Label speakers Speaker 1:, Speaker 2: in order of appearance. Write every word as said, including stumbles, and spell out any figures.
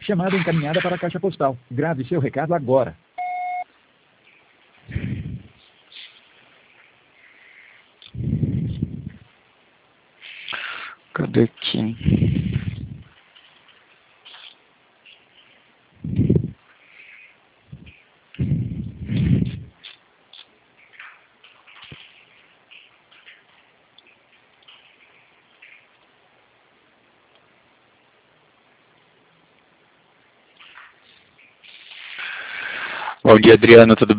Speaker 1: Chamada encaminhada para a caixa postal. Grave seu recado agora.
Speaker 2: Cadê aqui? Bom dia, Adriano, tudo